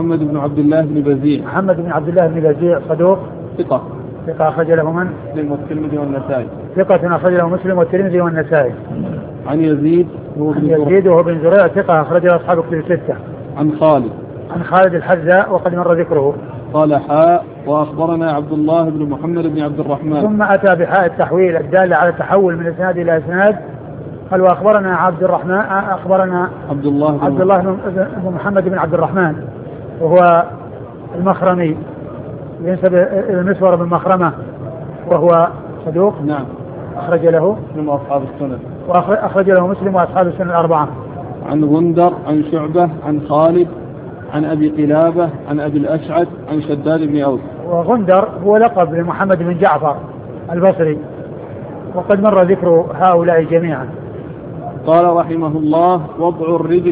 محمد بن عبد الله بن بزيع. محمد بن عبد الله بن بزيع صدوق ثقة أخرج له من؟ مسلم والترمذي والنسائي. ثقة أخرج له مسلم والترمذي والنسائي. عن يزيد وهو بن زريع ثقة أخرج له أصحاب كتب الستة. عن خالد الحذاء وقد مر ذكره. قال وأخبرنا عبد الله بن محمد بن عبد الرحمن. ثم أتى بحاء التحويل الدالة على التحول من إسناد إلى إسناد. قال وأخبرنا عبد الله بن محمد بن عبد الرحمن وهو المخرمي ينسب إلى المسور بن مخرمة وهو صدوق. نعم. أخرج له مسلم وأصحاب السنن. وأخرج له مسلم وأصحاب السنن الأربعة. عن غندر عن شعبة عن خالد عن أبي قلابة عن أبي الأشعث عن شداد بن أوس. وغندر هو لقب لمحمد بن جعفر البصري وقد مر ذكر هؤلاء جميعا. قال رحمه الله: وضع الرجل